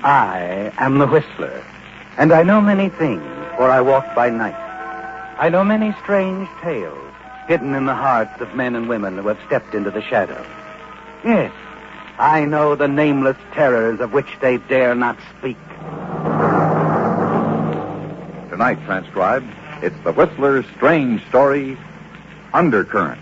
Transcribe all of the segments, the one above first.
I am the Whistler, and I know many things, for I walk by night. I know many strange tales hidden in the hearts of men and women who have stepped into the shadow. Yes, I know the nameless terrors of which they dare not speak. Tonight, transcribed, it's the Whistler's strange story, Undercurrent.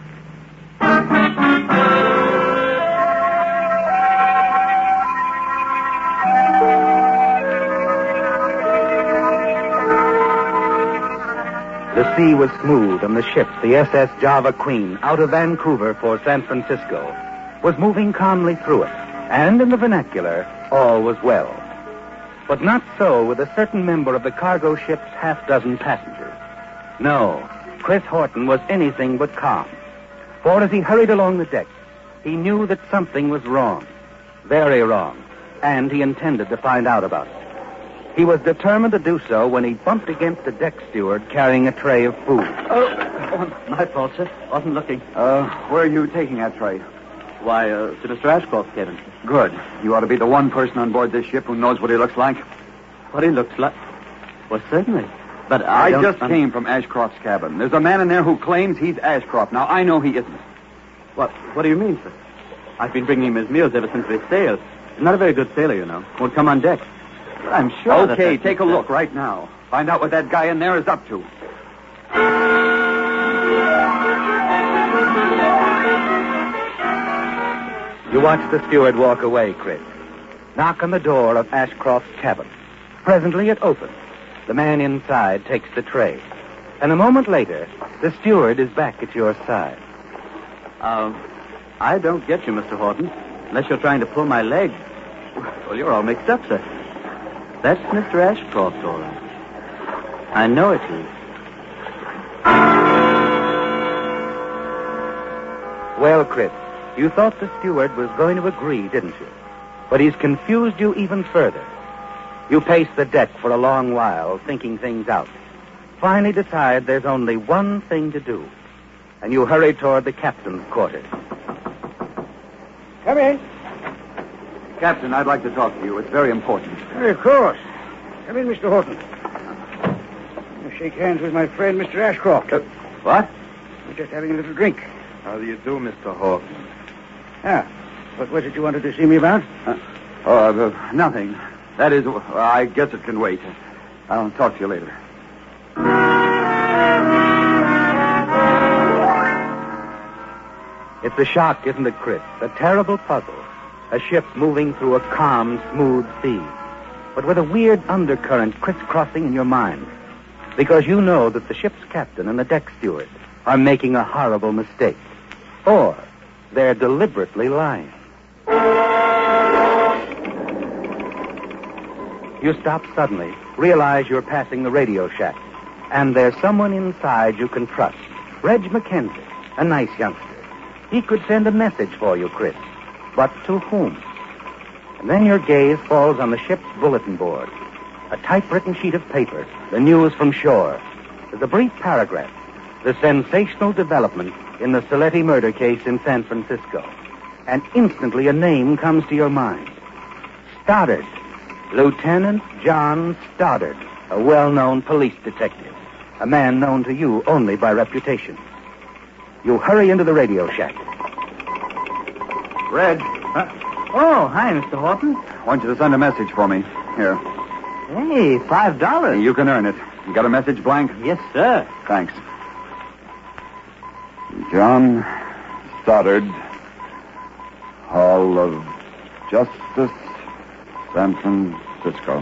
The sea was smooth, and the ship, the SS Java Queen, out of Vancouver for San Francisco, was moving calmly through it. And in the vernacular, all was well. But not so with a certain member of the cargo ship's half-dozen passengers. No, Chris Horton was anything but calm. For as he hurried along the deck, he knew that something was wrong. Very wrong. And he intended to find out about it. He was determined to do so when he bumped against the deck steward carrying a tray of food. Oh, my fault, sir. Wasn't looking. Where are you taking that tray? Why, to Mr. Ashcroft's cabin. Good. You ought to be the one person on board this ship who knows what he looks like. What he looks like? Well, certainly. But I just came from Ashcroft's cabin. There's a man in there who claims he's Ashcroft. Now, I know he isn't. What do you mean, sir? I've been bringing him his meals ever since we sailed. He's not a very good sailor, you know. Won't come on deck. But I'm sure Okay, take a look right now. Find out what that guy in there is up to. You watch the steward walk away, Chris. Knock on the door of Ashcroft's cabin. Presently it opens. The man inside takes the tray. And a moment later, the steward is back at your side. I don't get you, Mr. Horton. Unless you're trying to pull my leg. Well, you're all mixed up, sir. That's Mr. Ashcroft, all right. I know it is. Well, Chris, you thought the steward was going to agree, didn't you? But he's confused you even further. You pace the deck for a long while, thinking things out. Finally decide there's only one thing to do. And you hurry toward the captain's quarters. Come in. Captain, I'd like to talk to you. It's very important. Of course. Come in, Mr. Horton. I'll shake hands with my friend, Mr. Ashcroft. What? We're just having a little drink. How do you do, Mr. Horton? What was it you wanted to see me about? Nothing. That is, I guess it can wait. I'll talk to you later. It's a shock, isn't it, Chris? A terrible puzzle. A ship moving through a calm, smooth sea. But with a weird undercurrent crisscrossing in your mind. Because you know that the ship's captain and the deck steward are making a horrible mistake. Or they're deliberately lying. You stop suddenly, realize you're passing the radio shack. And there's someone inside you can trust. Reg McKenzie, a nice youngster. He could send a message for you, Chris. But to whom? And then your gaze falls on the ship's bulletin board. A typewritten sheet of paper, the news from shore. There's a brief paragraph. The sensational development in the Saletti murder case in San Francisco. And instantly a name comes to your mind. Stoddard. Lieutenant John Stoddard, a well-known police detective. A man known to you only by reputation. You hurry into the radio shack. Reg. Oh, hi, Mr. Horton. I want you to send a message for me. Here. Hey, $5. You can earn it. You got a message blank? Yes, sir. Thanks. John Stoddard, Hall of Justice, San Francisco.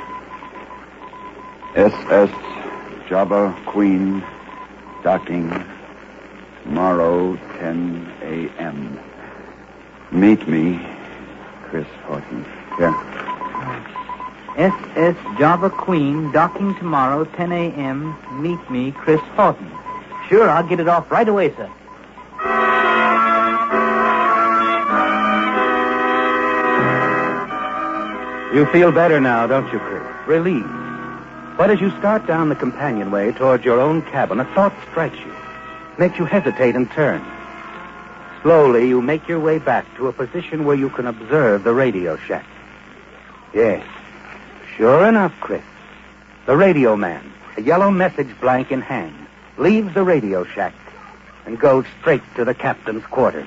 SS Java Queen, docking, tomorrow, 10 a.m. Meet me, Chris Horton. Here. SS Java Queen, docking tomorrow, 10 a.m. Meet me, Chris Horton. Sure, I'll get it off right away, sir. You feel better now, don't you, Chris? Relieved. But as you start down the companionway towards your own cabin, a thought strikes you. Makes you hesitate and turn. Slowly, you make your way back to a position where you can observe the radio shack. Yes. Sure enough, Chris. The radio man, a yellow message blank in hand, leaves the radio shack and goes straight to the captain's quarters.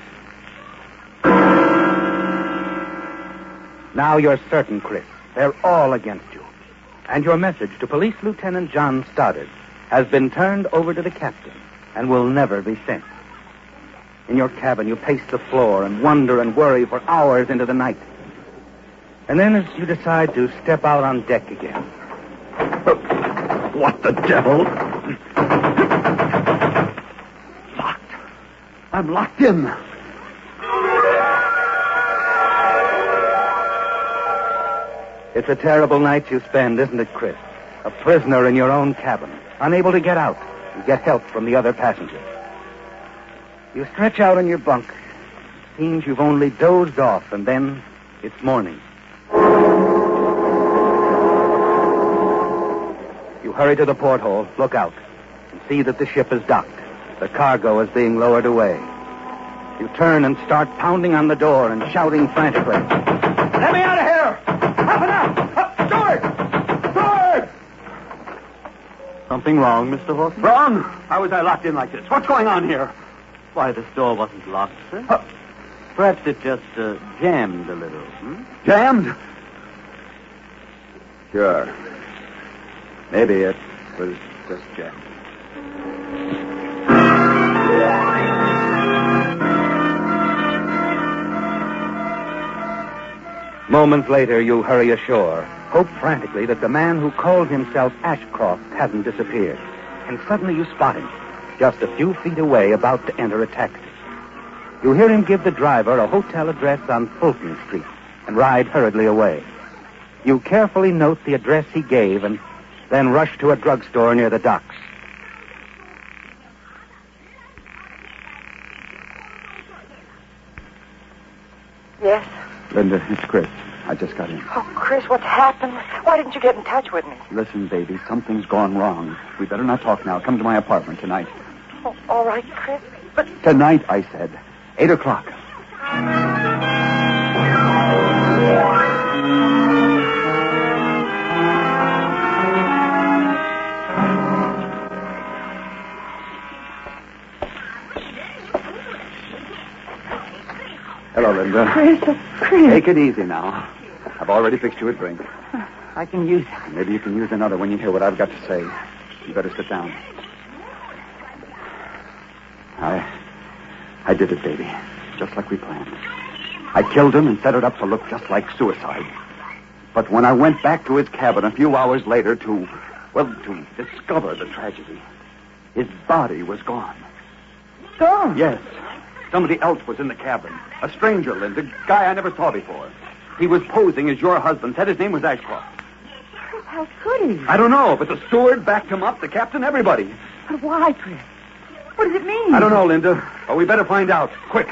Now you're certain, Chris. They're all against you. And your message to Police Lieutenant John Stoddard has been turned over to the captain and will never be sent. In your cabin, you pace the floor and wonder and worry for hours into the night. And then as you decide to step out on deck again. What the devil? Locked. I'm locked in. It's a terrible night you spend, isn't it, Chris? A prisoner in your own cabin, unable to get out and get help from the other passengers. You stretch out on your bunk. Seems you've only dozed off, and then it's morning. You hurry to the porthole, look out, and see that the ship is docked. The cargo is being lowered away. You turn and start pounding on the door and shouting frantically. Let me out of here! Half an hour! Steward! Something wrong, Mr. Horton? Wrong? How was I locked in like this? What's going on here? Why, this door wasn't locked, sir. Perhaps it just jammed a little. Jammed? Sure. Maybe it was just jammed. Moments later, you hurry ashore, hope frantically that the man who called himself Ashcroft hasn't disappeared. And suddenly you spot him, just a few feet away, about to enter a taxi. You hear him give the driver a hotel address on Fulton Street and ride hurriedly away. You carefully note the address he gave and then rush to a drugstore near the docks. Yes? Linda, it's Chris. I just got in. Oh, Chris, what's happened? Why didn't you get in touch with me? Listen, baby, something's gone wrong. We better not talk now. Come to my apartment tonight. Oh, all right, Chris, but... Tonight, I said. 8 o'clock. Hello, Linda. Chris. Take it easy now. I've already fixed you a drink. I can use it. Maybe you can use another when you hear what I've got to say. You better sit down. I did it, baby. Just like we planned. I killed him and set it up to look just like suicide. But when I went back to his cabin a few hours later to discover the tragedy, his body was gone. Gone? Yes. Somebody else was in the cabin. A stranger, Linda. A guy I never saw before. He was posing as your husband. Said his name was Ashcroft. Chris, how could he? I don't know, but the steward backed him up, the captain, everybody. But why, Chris? What does it mean? I don't know, Linda. But we better find out. Quick.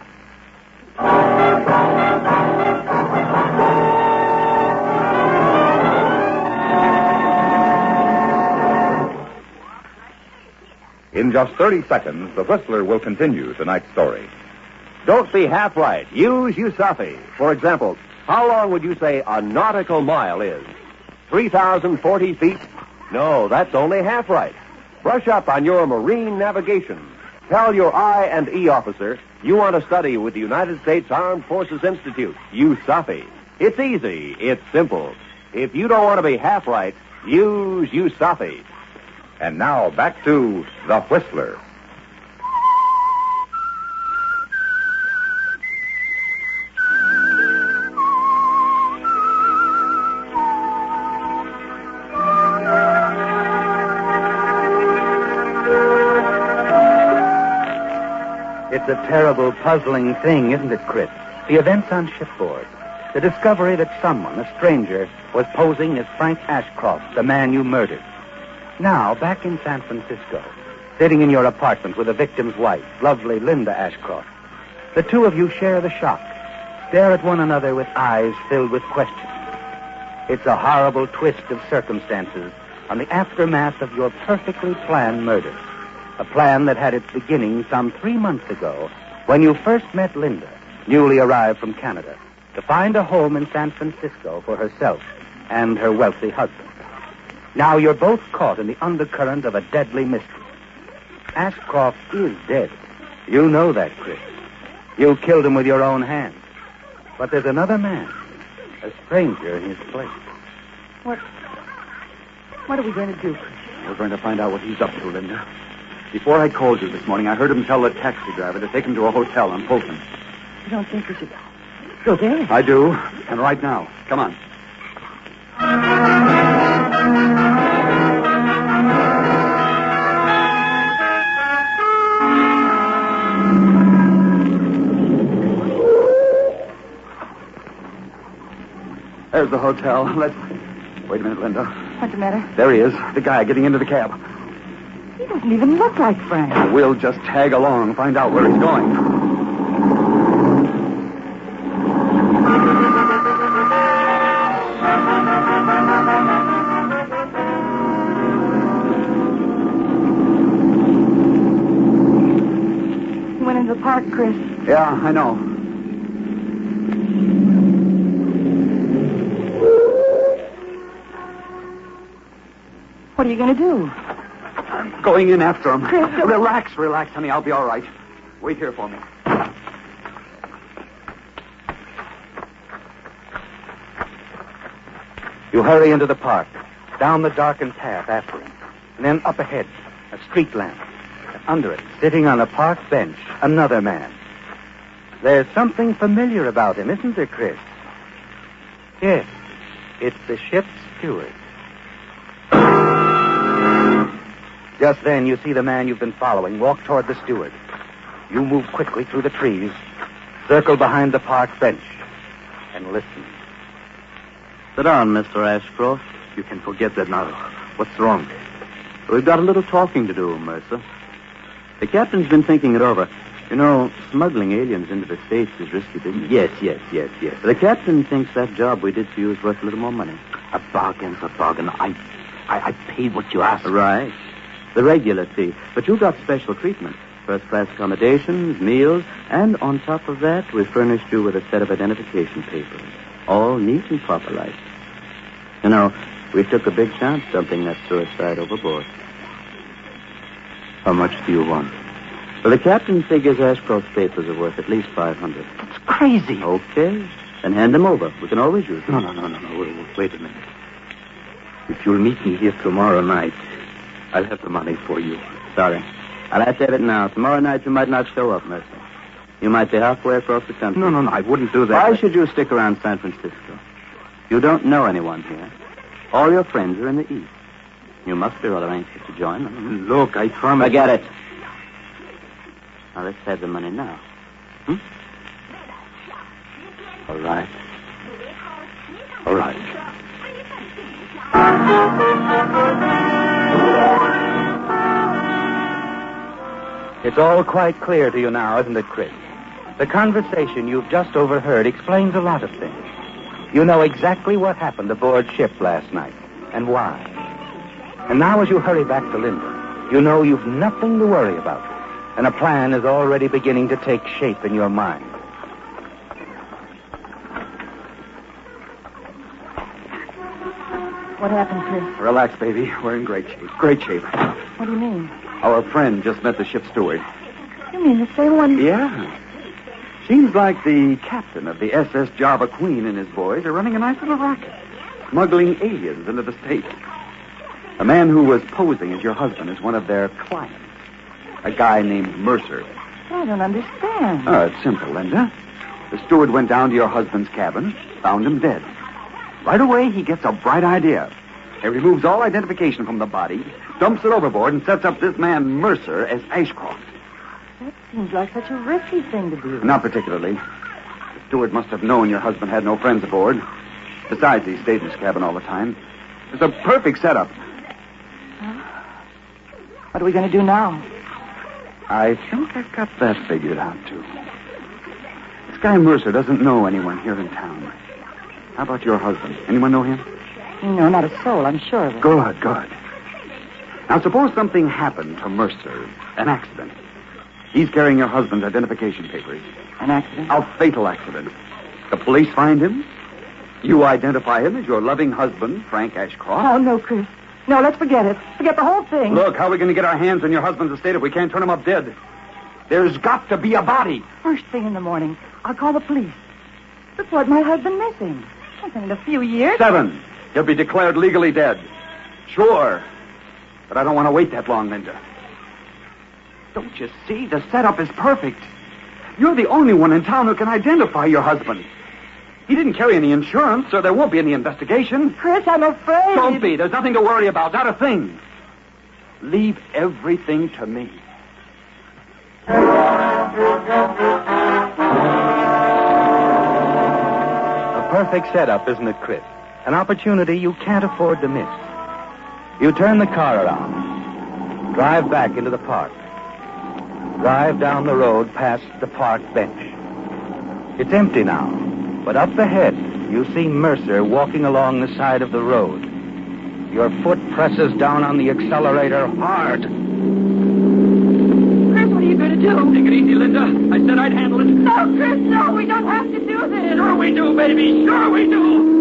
In just 30 seconds, the Whistler will continue tonight's story. Don't be half right. Use Usafi. For example, how long would you say a nautical mile is? 3,040 feet? No, that's only half right. Brush up on your marine navigation. Tell your I&E officer you want to study with the United States Armed Forces Institute, Usafi. It's easy. It's simple. If you don't want to be half right, use Usafi. And now back to The Whistler. It's a terrible, puzzling thing, isn't it, Chris? The events on shipboard. The discovery that someone, a stranger, was posing as Frank Ashcroft, the man you murdered. Now, back in San Francisco, sitting in your apartment with the victim's wife, lovely Linda Ashcroft, the two of you share the shock, stare at one another with eyes filled with questions. It's a horrible twist of circumstances on the aftermath of your perfectly planned murder. A plan that had its beginning some 3 months ago when you first met Linda, newly arrived from Canada. to find a home in San Francisco for herself and her wealthy husband. Now you're both caught in the undercurrent of a deadly mystery. Ashcroft is dead. You know that, Chris. You killed him with your own hands. But there's another man, a stranger in his place. What are we going to do, Chris? We're going to find out what he's up to, Linda. Before I called you this morning, I heard him tell the taxi driver to take him to a hotel on Fulton. You don't think we should go there? I do, and right now. Come on. There's the hotel. Let's... Wait a minute, Linda. What's the matter? There he is, the guy getting into the cab. He doesn't even look like Frank. We'll just tag along, find out where he's going. He went into the park, Chris. Yeah, I know. What are you going to do? I'm going in after him. Chris, Relax, honey. I'll be all right. Wait here for me. You hurry into the park, down the darkened path after him, and then up ahead, a street lamp. And under it, sitting on a park bench, another man. There's something familiar about him, isn't there, Chris? Yes, it's the ship's steward. Just then, you see the man you've been following walk toward the steward. You move quickly through the trees, circle behind the park bench, and listen. Sit down, Mr. Ashcroft. You can forget that now. What's wrong? We've got a little talking to do, Mercer. The captain's been thinking it over. You know, smuggling aliens into the States is risky business. Yes. The captain thinks that job we did for you is worth a little more money. A bargain's a bargain. I paid what you asked. Right. The regular fee. But you got special treatment. First-class accommodations, meals, and on top of that, we furnished you with a set of identification papers. All neat and proper like. You know, we took a big chance dumping that suicide overboard. How much do you want? Well, the captain figures Ashcroft's papers are worth at least $500. It's crazy. Okay. Then hand them over. We can always use them. No. Wait a minute. If you'll meet me here tomorrow night, I'll have the money for you. Sorry. I'll have to have it now. Tomorrow night you might not show up, Mercer. You might be halfway across the country. No, I wouldn't do that. Why should you stick around San Francisco? You don't know anyone here. All your friends are in the East. You must be rather anxious to join them. Look, I promise. Forget it. Now, let's have the money now. All right. All right. It's all quite clear to you now, isn't it, Chris? The conversation you've just overheard explains a lot of things. You know exactly what happened aboard ship last night and why. And now as you hurry back to Linda, you know you've nothing to worry about. And a plan is already beginning to take shape in your mind. What happened, Chris? Relax, baby. We're in great shape. Great shape. What do you mean? Our friend just met the ship's steward. You mean the same one? Yeah. Seems like the captain of the SS Java Queen and his boys are running a nice little racket, smuggling aliens into the States. The man who was posing as your husband is one of their clients, a guy named Mercer. I don't understand. Oh, it's simple, Linda. The steward went down to your husband's cabin, found him dead. Right away, he gets a bright idea. He removes all identification from the body, dumps it overboard, and sets up this man Mercer as Ashcroft. That seems like such a risky thing to do. Not particularly. The steward must have known your husband had no friends aboard. Besides, he stayed in his cabin all the time. It's a perfect setup. What are we going to do now? I think I've got that figured out, too. This guy Mercer doesn't know anyone here in town. How about your husband? Anyone know him? No, not a soul, I'm sure of it. Good. Now, suppose something happened to Mercer. An accident. He's carrying your husband's identification papers. An accident? A fatal accident. The police find him. You identify him as your loving husband, Frank Ashcroft. Oh, no, Chris. No, let's forget it. Forget the whole thing. Look, how are we going to get our hands on your husband's estate if we can't turn him up dead? There's got to be a body. First thing in the morning, I'll call the police. Report my husband missing. Within a few years. 7. He'll be declared legally dead. Sure. But I don't want to wait that long, Linda. Don't you see? The setup is perfect. You're the only one in town who can identify your husband. He didn't carry any insurance, so there won't be any investigation. Chris, I'm afraid. Don't be. There's nothing to worry about. Not a thing. Leave everything to me. A perfect setup, isn't it, Chris? An opportunity you can't afford to miss. You turn the car around. Drive back into the park. Drive down the road past the park bench. It's empty now, but up ahead, you see Mercer walking along the side of the road. Your foot presses down on the accelerator hard. Chris, what are you going to do? Take it easy, Linda. I said I'd handle it. No, Chris, no. We don't have to do this. Sure we do, baby. Sure we do.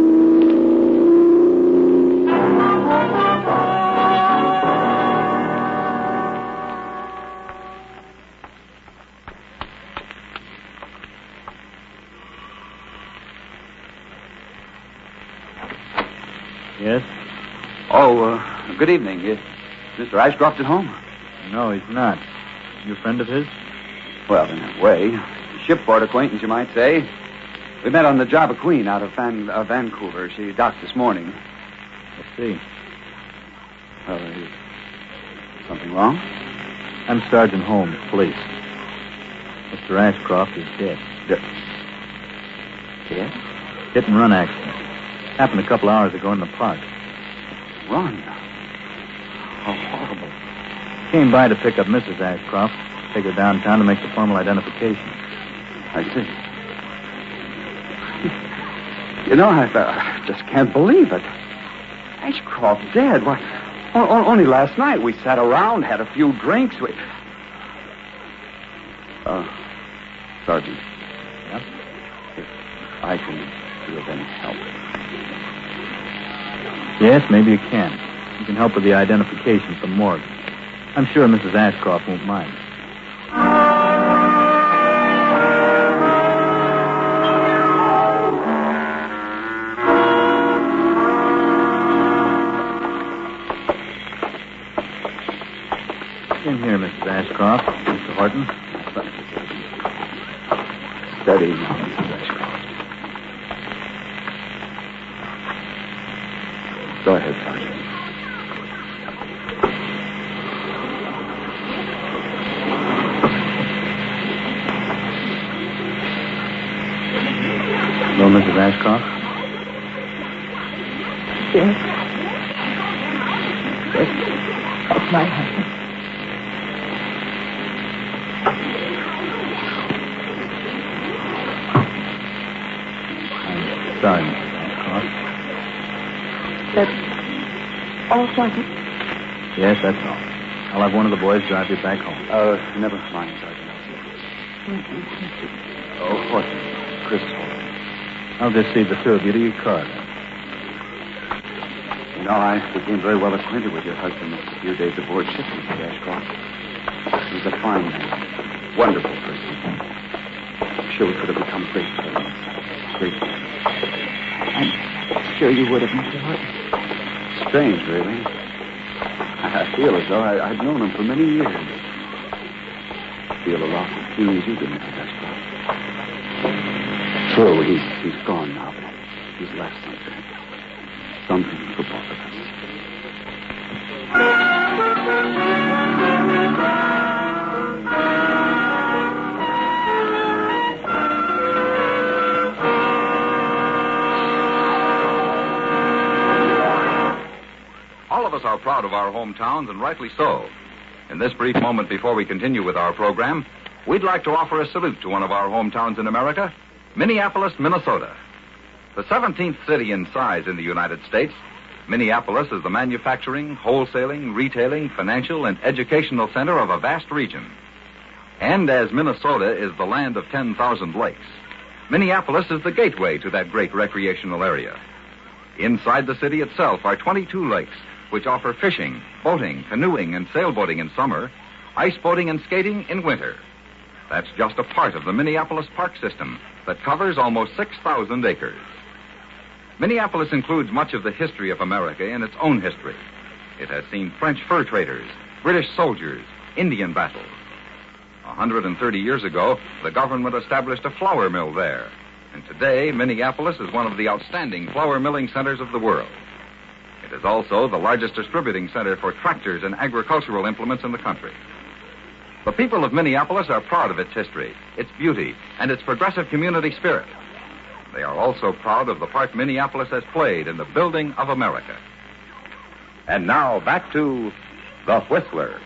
Yes? Oh, good evening. Is Mr. Ashcroft at home? No, he's not. You a friend of his? Well, in a way. A shipboard acquaintance, you might say. We met on the Java Queen out of Vancouver. She docked this morning. I see. Well, is something wrong? I'm Sergeant Holmes, police. Mr. Ashcroft is dead. Dead? Hit and run accident. Happened a couple hours ago in the park. Run? How horrible. Came by to pick up Mrs. Ashcroft. Take her downtown to make the formal identification. I see. You know, I just can't believe it. Ashcroft dead? Why, only last night we sat around, had a few drinks. Sergeant. Yeah? If I can be of any help. Yes, maybe you can. You can help with the identification from Morgan. I'm sure Mrs. Ashcroft won't mind. In here, Mrs. Ashcroft. Mr. Horton. Steady now, Mrs. Ashcroft. Go ahead, Sergeant. Hello, Mrs. Ashcroft. Yes. Yes. That's my husband. I'm sorry, Mrs. Ashcroft. That's all, Sergeant. Yes, that's all. I'll have one of the boys drive you back home. Never mind, Sergeant. Oh, Horton. Chris Horton. I'll just see the two of you to your car then. You know, I became very well acquainted with your husband a few days aboard ship, Mr. Ashcroft. He was a fine man. Wonderful person. I'm sure we could have become great friends. Great friends. I'm sure you would have, Mr. Horton. Strange, really. I feel as though I'd known him for many years. I feel a lot as keen as you do, Mrs. Ashcroft. True, he's gone now, but he's left something. Something for both of us. All of us are proud of our hometowns, and rightly so. In this brief moment before we continue with our program, we'd like to offer a salute to one of our hometowns in America, Minneapolis, Minnesota. The 17th city in size in the United States, Minneapolis is the manufacturing, wholesaling, retailing, financial, and educational center of a vast region. And as Minnesota is the land of 10,000 lakes, Minneapolis is the gateway to that great recreational area. Inside the city itself are 22 lakes, which offer fishing, boating, canoeing, and sailboating in summer, ice boating and skating in winter. That's just a part of the Minneapolis park system that covers almost 6,000 acres. Minneapolis includes much of the history of America in its own history. It has seen French fur traders, British soldiers, Indian battles. 130 years ago, the government established a flour mill there. And today, Minneapolis is one of the outstanding flour milling centers of the world. It is also the largest distributing center for tractors and agricultural implements in the country. The people of Minneapolis are proud of its history, its beauty, and its progressive community spirit. They are also proud of the part Minneapolis has played in the building of America. And now, back to The Whistler.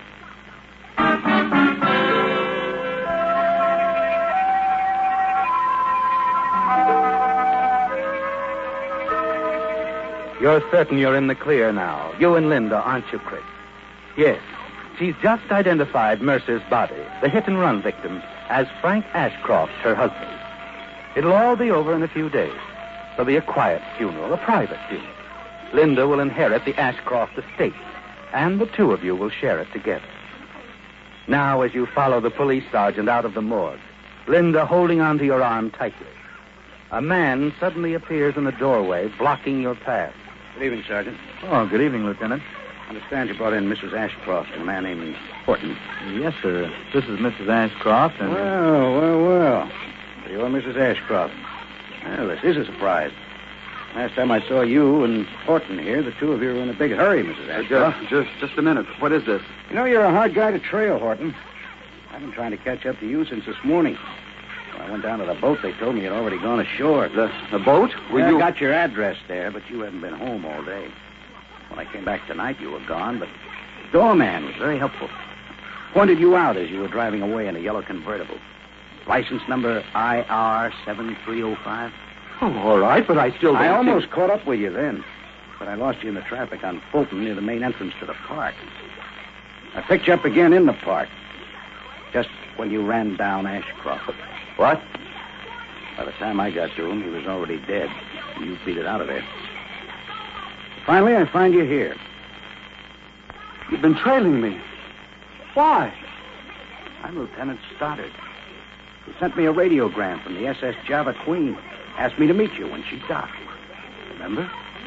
You're certain you're in the clear now. You and Linda, aren't you, Chris? Yes. She's just identified Mercer's body, the hit-and-run victim, as Frank Ashcroft, her husband. It'll all be over in a few days. There'll be a quiet funeral, a private funeral. Linda will inherit the Ashcroft estate, and the two of you will share it together. Now, as you follow the police sergeant out of the morgue, Linda holding onto your arm tightly, a man suddenly appears in the doorway, blocking your path. Good evening, Sergeant. Oh, good evening, Lieutenant. I understand you brought in Mrs. Ashcroft and a man named Horton. Yes, sir. This is Mrs. Ashcroft, and... Well. So you're Mrs. Ashcroft. Well, this is a surprise. Last time I saw you and Horton here, the two of you were in a big hurry, Mrs. Ashcroft. Just a minute. What is this? You know, you're a hard guy to trail, Horton. I've been trying to catch up to you since this morning. When I went down to the boat, they told me you'd already gone ashore. The boat? I got your address there, but you haven't been home all day. When I came back tonight, you were gone, but the doorman was very helpful. Pointed you out as you were driving away in a yellow convertible. License number IR7305. Oh, all right, but I still don't I almost caught up with you then, but I lost you in the traffic on Fulton near the main entrance to the park. I picked you up again in the park, just when you ran down Ashcroft. What? By the time I got to him, he was already dead, and you beat it out of there. Finally, I find you here. You've been trailing me. Why? I'm Lieutenant Stoddard. He sent me a radiogram from the SS Java Queen. Asked me to meet you when she docked. Remember?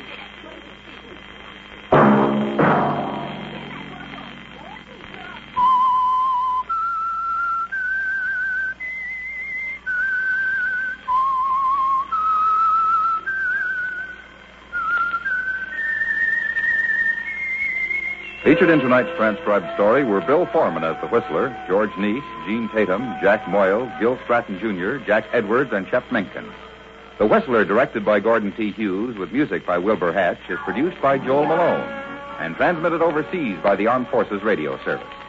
Featured in tonight's transcribed story were Bill Foreman as the Whistler, George Neese, Gene Tatum, Jack Moyle, Gil Stratton Jr., Jack Edwards, and Shep Menken. The Whistler, directed by Gordon T. Hughes, with music by Wilbur Hatch, is produced by Joel Malone and transmitted overseas by the Armed Forces Radio Service.